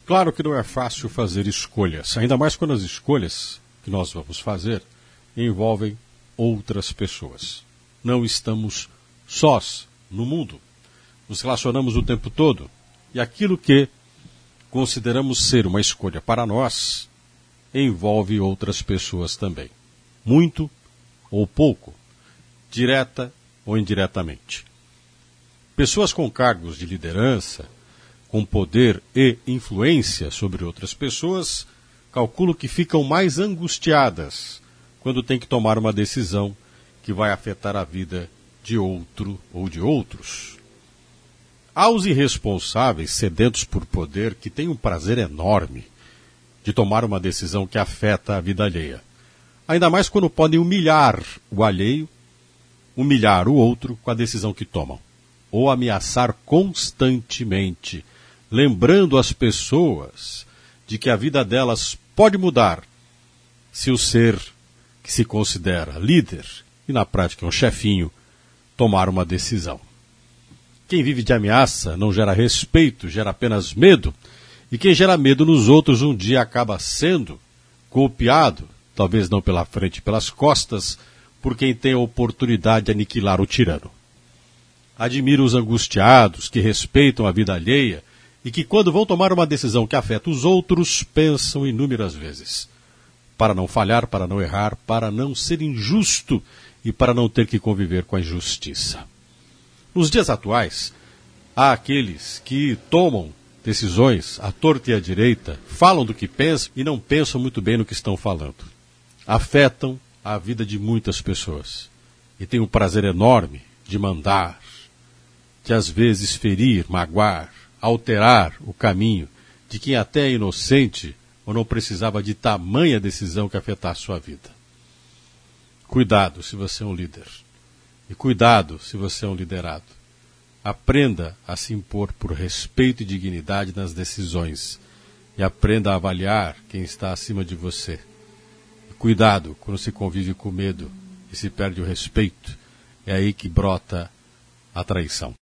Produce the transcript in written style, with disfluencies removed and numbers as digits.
Claro que não é fácil fazer escolhas, ainda mais quando as escolhas que nós vamos fazer envolvem outras pessoas. Não estamos sós no mundo. Nos relacionamos o tempo todo e aquilo que consideramos ser uma escolha para nós envolve outras pessoas também. Muito ou pouco, direta ou indiretamente. Pessoas com cargos de liderança, com poder e influência sobre outras pessoas, calculo que ficam mais angustiadas quando têm que tomar uma decisão que vai afetar a vida de outro ou de outros. Há os irresponsáveis, sedentos por poder, que têm um prazer enorme de tomar uma decisão que afeta a vida alheia. Ainda mais quando podem humilhar o alheio, humilhar o outro com a decisão que tomam. Ou ameaçar constantemente, lembrando as pessoas de que a vida delas pode mudar se o ser que se considera líder, e na prática é um chefinho, tomar uma decisão. Quem vive de ameaça não gera respeito, gera apenas medo, e quem gera medo nos outros um dia acaba sendo golpeado, talvez não pela frente e pelas costas, por quem tem a oportunidade de aniquilar o tirano. Admiro os angustiados que respeitam a vida alheia e que, quando vão tomar uma decisão que afeta os outros, pensam inúmeras vezes. Para não falhar, para não errar, para não ser injusto e para não ter que conviver com a injustiça. Nos dias atuais, há aqueles que tomam decisões à torta e à direita, falam do que pensam e não pensam muito bem no que estão falando. Afetam a vida de muitas pessoas e têm um prazer enorme de mandar, de às vezes ferir, magoar, alterar o caminho de quem até é inocente ou não precisava de tamanha decisão que afetasse sua vida. Cuidado se você é um líder. E cuidado se você é um liderado. Aprenda a se impor por respeito e dignidade nas decisões. E aprenda a avaliar quem está acima de você. E cuidado quando se convive com medo e se perde o respeito. É aí que brota a traição.